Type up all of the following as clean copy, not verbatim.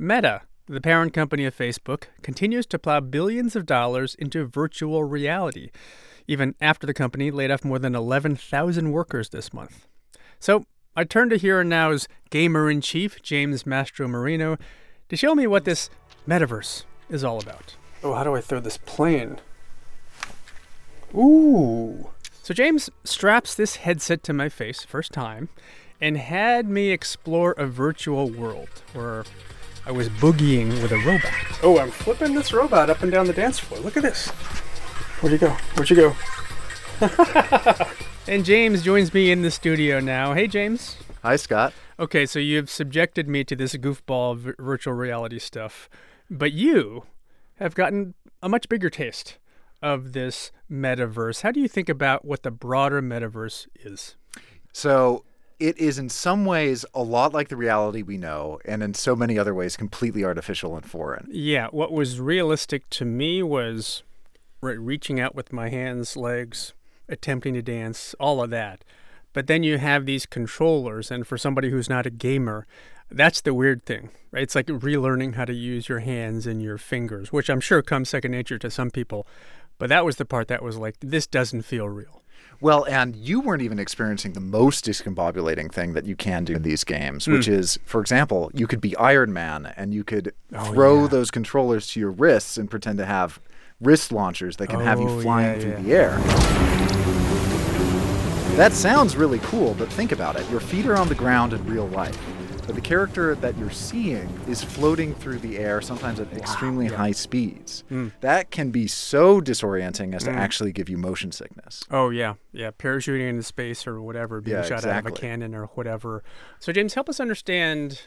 Meta, the parent company of Facebook, continues to plow billions of dollars into virtual reality, even after the company laid off more than 11,000 workers this month. So I turn to Here and Now's gamer-in-chief, James Mastromarino, to show me what this metaverse is all about. Oh, how do I throw this plane? Ooh. So James straps this headset to my face, first time, and had me explore a virtual world where I was boogieing with a robot. Oh, I'm flipping this robot up and down the dance floor. Look at this. Where'd you go? Where'd you go? And James joins me in the studio now. Hey, James. Hi, Scott. Okay, so you've subjected me to this goofball virtual reality stuff, but you have gotten a much bigger taste of this metaverse. How do you think about what the broader metaverse is? So it is in some ways a lot like the reality we know, and in so many other ways completely artificial and foreign. Yeah, what was realistic to me was reaching out with my hands, legs, attempting to dance, all of that. But then you have these controllers, and for somebody who's not a gamer, that's the weird thing, right? It's like relearning how to use your hands and your fingers, which I'm sure comes second nature to some people. But that was the part that was like, this doesn't feel real. Well, and you weren't even experiencing the most discombobulating thing that you can do in these games, which is, for example, you could be Iron Man and you could throw those controllers to your wrists and pretend to have wrist launchers that can have you flying through the air. That sounds really cool, but think about it. Your feet are on the ground in real life, but the character that you're seeing is floating through the air, sometimes at extremely high speeds. That can be so disorienting as to actually give you motion sickness. Oh, yeah. Yeah, parachuting into space or whatever, being shot out of a cannon or whatever. So, James, help us understand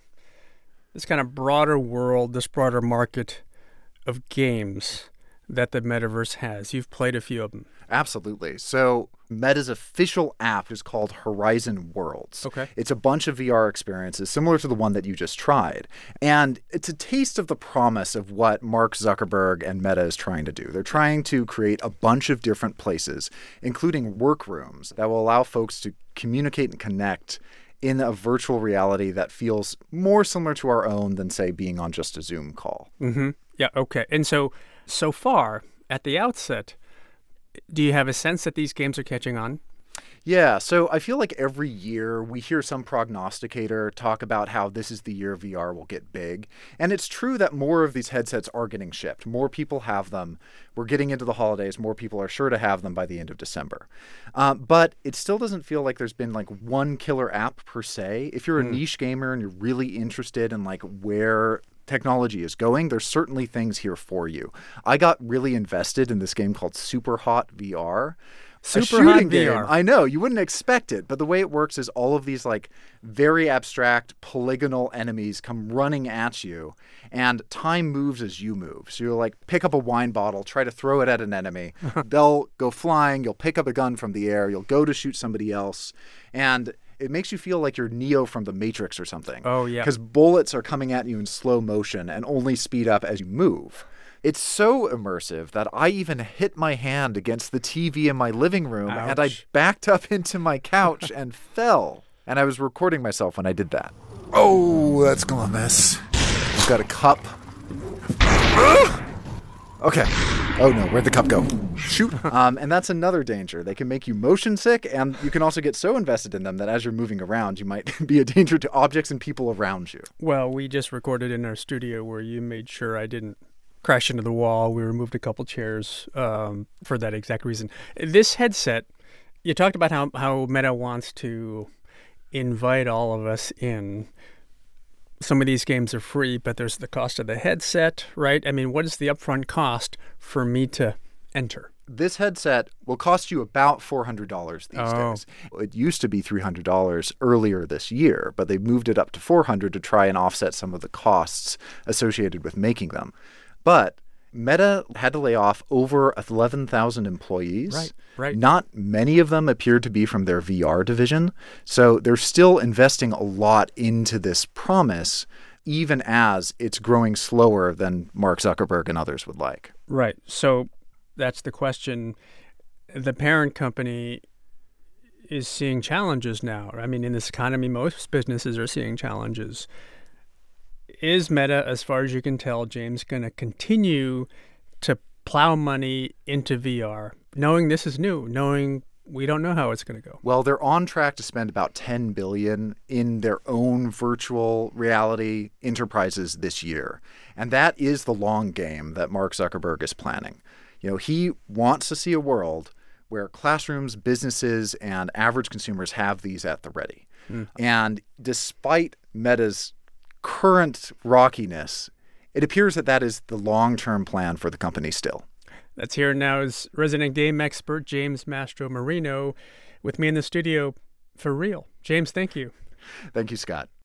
this kind of broader world, this broader market of games that the metaverse has. You've played a few of them. Absolutely. So Meta's official app is called Horizon Worlds. Okay. It's a bunch of VR experiences similar to the one that you just tried. And it's a taste of the promise of what Mark Zuckerberg and Meta is trying to do. They're trying to create a bunch of different places, including workrooms, that will allow folks to communicate and connect in a virtual reality that feels more similar to our own than, say, being on just a Zoom call. Mm-hmm. Yeah, okay. And so far, at the outset, do you have a sense that these games are catching on? Yeah, so I feel like every year we hear some prognosticator talk about how this is the year VR will get big. And it's true that more of these headsets are getting shipped. More people have them. We're getting into the holidays. More people are sure to have them by the end of December. But it still doesn't feel like there's been like one killer app per se. If you're a niche gamer and you're really interested in like where technology is going, there's certainly things here for you. I got really invested in this game called Super Hot VR. Super Hot VR. I know, you wouldn't expect it, but the way it works is all of these like very abstract polygonal enemies come running at you, and time moves as you move. So you'll like pick up a wine bottle, try to throw it at an enemy. They'll go flying, you'll pick up a gun from the air, you'll go to shoot somebody else, and it makes you feel like you're Neo from the Matrix or something. Oh, yeah. Because bullets are coming at you in slow motion and only speed up as you move. It's so immersive that I even hit my hand against the TV in my living room. Ouch. And I backed up into my couch and fell. And I was recording myself when I did that. Oh, that's gonna mess. I've got a cup. Okay. Oh no, where'd the cup go? Shoot. And that's another danger. They can make you motion sick, and you can also get so invested in them that as you're moving around, you might be a danger to objects and people around you. Well, we just recorded in our studio where you made sure I didn't crash into the wall. We removed a couple chairs for that exact reason. This headset, you talked about how Meta wants to invite all of us in. Some of these games are free, but there's the cost of the headset, right? I mean, what is the upfront cost for me to enter? This headset will cost you about $400 these days. It used to be $300 earlier this year, but they moved it up to $400 to try and offset some of the costs associated with making them. But Meta had to lay off over 11,000 employees. Right. Not many of them appear to be from their VR division. So they're still investing a lot into this promise, even as it's growing slower than Mark Zuckerberg and others would like. Right. So that's the question. The parent company is seeing challenges now. I mean, in this economy, most businesses are seeing challenges. is Meta, as far as you can tell, James, going to continue to plow money into VR, knowing this is new, knowing we don't know how it's going to go? Well, they're on track to spend about $10 billion in their own virtual reality enterprises this year. And that is the long game that Mark Zuckerberg is planning. He wants to see a world where classrooms, businesses, and average consumers have these at the ready. And despite Meta's current rockiness, it appears that is the long-term plan for the company still. Let's hear now is resident game expert James Mastromarino with me in the studio for real. James, thank you. Thank you, Scott.